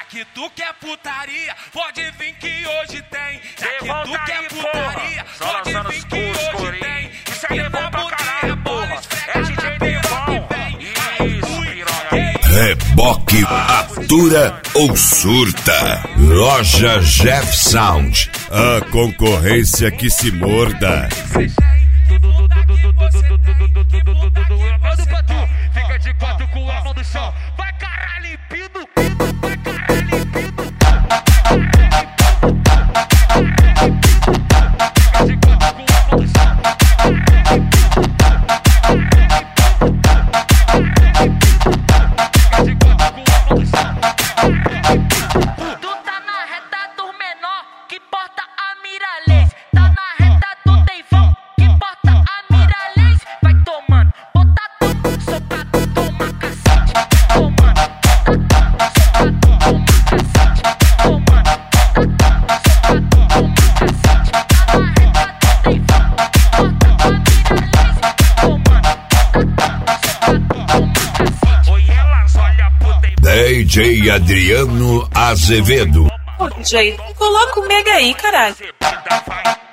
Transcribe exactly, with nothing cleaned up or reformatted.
que tu quer putaria, pode vir que hoje tem. Já que tu quer putaria, pode vir que hoje tem. Isso aí é bom pra caralho, porra. É D J Devão. Isso, piranha. Reboque, atura ou surta. Loja Jeff Sound. A concorrência que se morda. Fica de quatro com a mão no chão. Vai caralho, limpinho. Vai caralho, limpinho. Fica de quatro com a mão no chão. Fica de quatro com a mão no chão. Tu tá na reta do menor que porta a Miralês. Tá na reta do Deivão que porta a Miralês. Vai tomando, bota tu, soca tu, toma cacete. Tomando, soca tu, toma cacete. Tomando, soca tu, toma cacete. Tá na reta do Deivão que porta a Miralês. Tomando, soca tu, toma cacete. Oi, elas olham pro Deivão. D J Adriano Azevedo. Ô, D J, coloca o Mega aí, caralho. Você manda, vai.